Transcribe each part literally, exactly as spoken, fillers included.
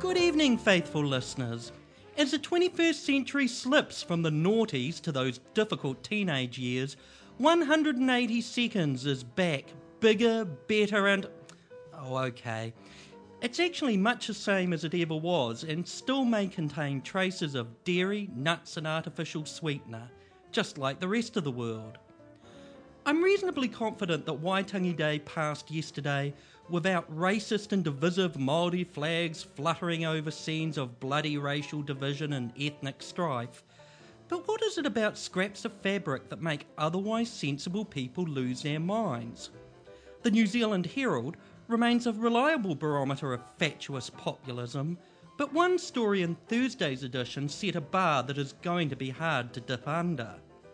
Good evening, faithful listeners. As the twenty-first century slips from the noughties to those difficult teenage years, one hundred eighty seconds is back, bigger, better and... oh, okay. It's actually much the same as it ever was and still may contain traces of dairy, nuts and artificial sweetener, just like the rest of the world. I'm reasonably confident that Waitangi Day passed yesterday without racist and divisive Māori flags fluttering over scenes of bloody racial division and ethnic strife. But what is it about scraps of fabric that make otherwise sensible people lose their minds? The New Zealand Herald remains a reliable barometer of fatuous populism, but one story in Thursday's edition set a bar that is going to be hard to dip under.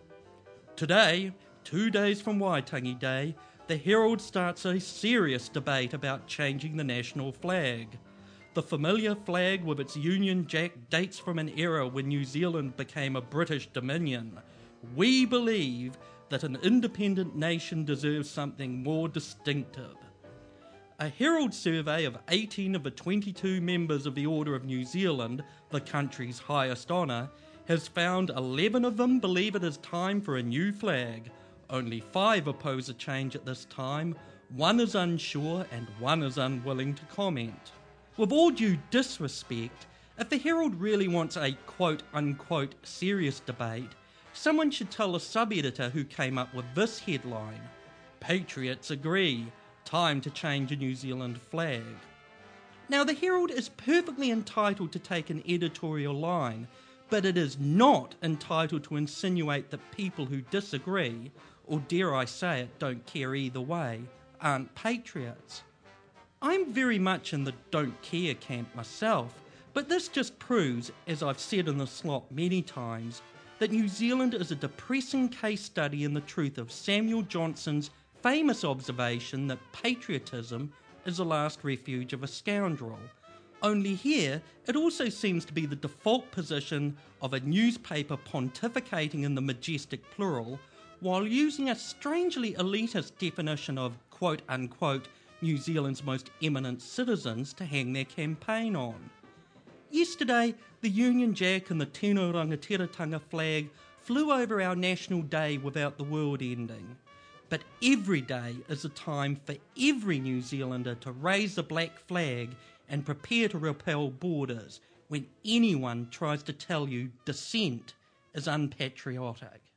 Today, two days from Waitangi Day, the Herald starts a serious debate about changing the national flag. The familiar flag with its Union Jack dates from an era when New Zealand became a British dominion. We believe that an independent nation deserves something more distinctive. A Herald survey of eighteen of the twenty-two members of the Order of New Zealand, the country's highest honour, has found eleven of them believe it is time for a new flag. Only five oppose a change at this time, one is unsure and one is unwilling to comment. With all due disrespect, if the Herald really wants a quote-unquote serious debate, someone should tell a sub-editor who came up with this headline: Patriots agree, time to change a New Zealand flag. Now, the Herald is perfectly entitled to take an editorial line, but it is not entitled to insinuate that people who disagree, or dare I say it, don't care either way, aren't patriots. I'm very much in the don't care camp myself, but this just proves, as I've said in the slot many times, that New Zealand is a depressing case study in the truth of Samuel Johnson's famous observation that patriotism is the last refuge of a scoundrel. Only here, it also seems to be the default position of a newspaper pontificating in the majestic plural, while using a strangely elitist definition of quote-unquote New Zealand's most eminent citizens to hang their campaign on. Yesterday, the Union Jack and the Tino Rangatiratanga flag flew over our national day without the world ending. But every day is a time for every New Zealander to raise the black flag and prepare to repel borders when anyone tries to tell you dissent is unpatriotic.